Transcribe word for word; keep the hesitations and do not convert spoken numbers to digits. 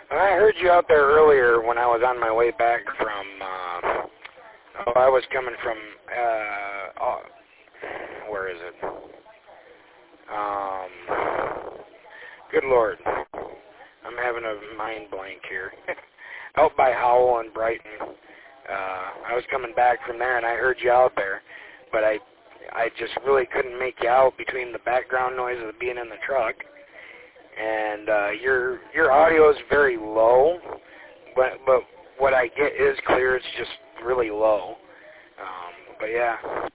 I heard you out there earlier when I was on my way back from, uh, oh, I was coming from, uh, oh, where is it? Um, good Lord. I'm having a mind blank here. Out by Howell and Brighton. Uh, I was coming back from there and I heard you out there, but I I just really couldn't make you out between the background noise of being in the truck. And uh, your your audio is very low, but but what I get is clear. It's just really low. Um, but yeah.